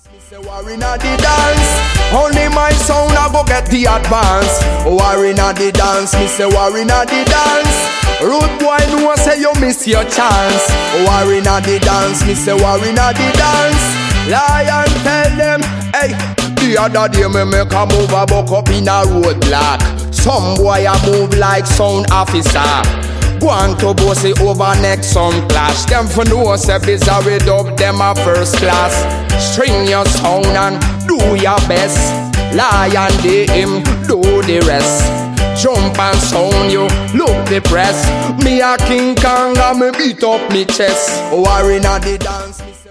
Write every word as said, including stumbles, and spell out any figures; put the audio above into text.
Me say war inna the dance, only my sound I go get the advance. War inna the dance, me say war inna the dance. Rude boy know say you miss your chance. War inna the dance, me say war inna the dance. Lion tell them, hey, the other day me make a move a buck up in a roadblock. Some boy a move like sound officer. Go on to bossy over next some clash. Them for know say bizarre dub them a first class. String your sound and do your best. Lion the him, do the rest. Jump and sound you, look the press. Me a King Kong and me beat up me chest. War inna the dance.